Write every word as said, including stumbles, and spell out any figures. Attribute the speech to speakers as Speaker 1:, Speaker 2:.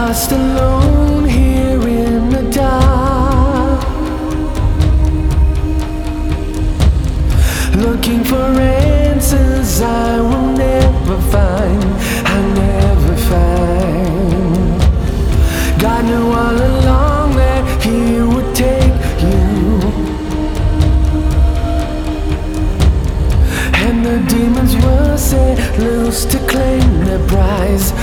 Speaker 1: lost alone here in the dark, looking for answers I will never find, I'll never find. God knew all along that He would take you, and the demons were set loose to claim their prize.